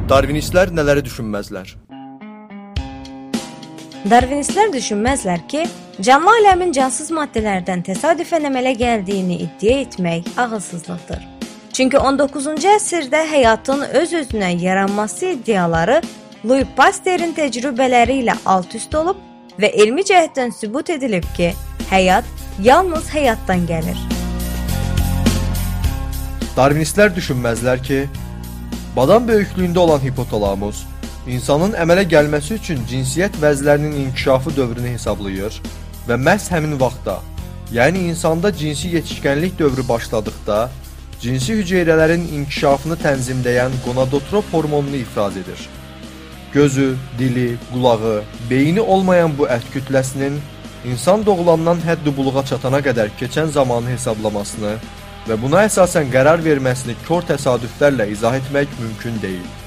Darvinistlər nələri düşünməzlər? Darvinistlər düşünməzlər ki, canlı aləmin cansız maddələrdən təsadüfən əmələ gəldiyini iddia etmək ağılsızlıqdır. Çünki 19-cu əsrdə həyatın öz-özünə yaranması iddiaları Louis Pasteur'in təcrübələri ilə alt-üst olub və elmi cəhətdən sübut edilib ki, həyat yalnız həyatdan gəlir. Darvinistlər düşünməzlər ki, badam böyüklüyündə olan hipotalamus insanın əmələ gəlməsi üçün cinsiyyət vəzlərinin inkişafı dövrünü hesablayır və məhz həmin vaxtda, yəni insanda cinsi yetişkənlik dövrü başladıqda, cinsi hüceyrələrin inkişafını tənzimləyən gonadotrop hormonunu ifraz edir. Gözü, dili, qulağı, beyni olmayan bu ət kütləsinin insan doğulandan həddi buluğa çatana qədər keçən zamanı hesablamasını və buna əsasən qərar verməsini kör təsadüflərlə izah etmək mümkün deyil.